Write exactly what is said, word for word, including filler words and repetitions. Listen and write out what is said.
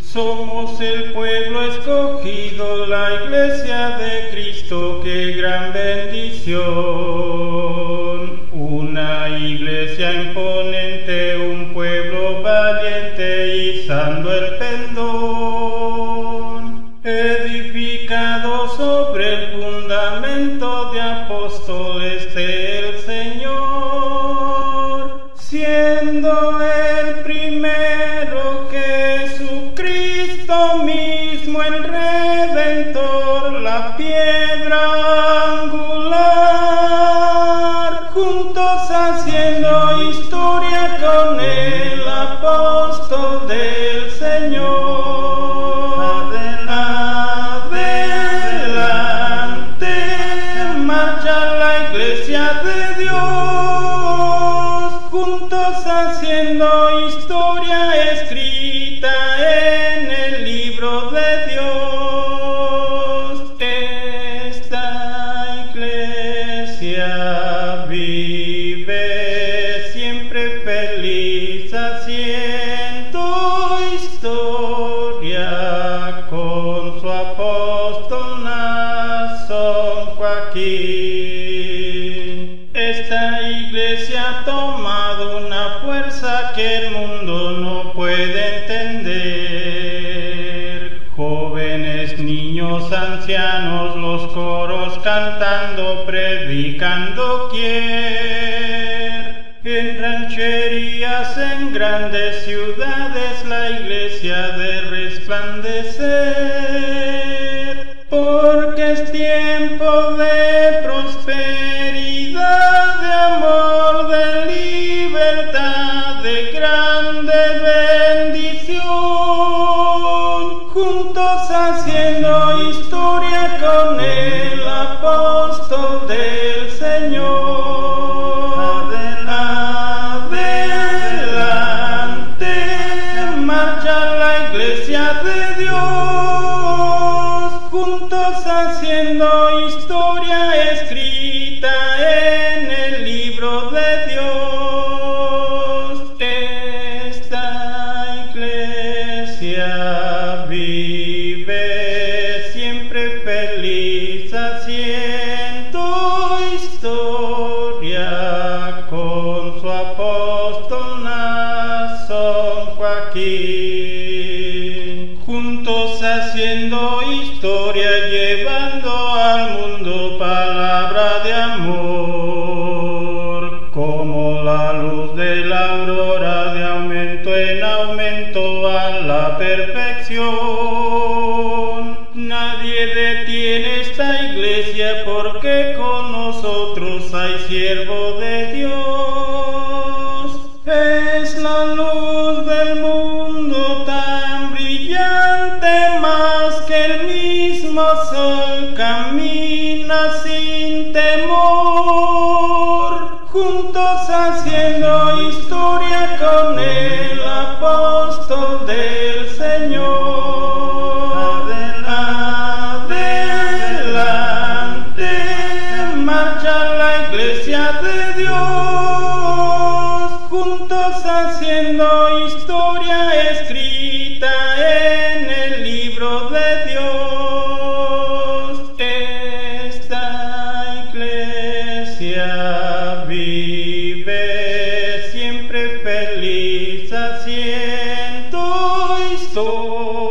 Somos el pueblo escogido, la iglesia de Cristo, qué gran bendición. Una iglesia imponente, un pueblo valiente, izando el pendón. Edificado sobre el fundamento de apóstoles del Señor, siendo el primero Jesucristo mismo el Redentor, la piedra angular, juntos haciendo historia con el apóstol del Señor. Adelante, marcha la iglesia de Dios, juntos haciendo historia escrita en el libro de Dios. Esta iglesia vive siempre feliz haciendo historia con su apóstol Nazón Joaquín. Esta iglesia ha tomado una fuerza que el mundo no puede entender. Jóvenes, niños, ancianos, los coros cantando, predicando quier. En rancherías, en grandes ciudades, la iglesia de resplandecer. Porque es tiempo de prosperidad, de amor, de libertad, de grande bendición, juntos haciendo historia con el apóstol del Señor. Adelante, marcha la iglesia de Dios, juntos haciendo historia escrita en el libro de Dios. Esta iglesia vive siempre feliz haciendo historia con su apóstol Nazón Joaquín. Juntos haciendo historia, llevando al mundo palabra de amor, como la luz de la aurora, de aumento en aumento a la perfección. Nadie detiene esta iglesia, porque con nosotros hay siervo de Dios. Es la luz del mundo tan brillante, más que el mismo sol, camina sin temor, juntos haciendo historia con el apóstol del Señor. Adelante, marcha la iglesia de Dios, juntos haciendo historia escrita en el libro de Dios. Esta iglesia vive siempre feliz haciendo historia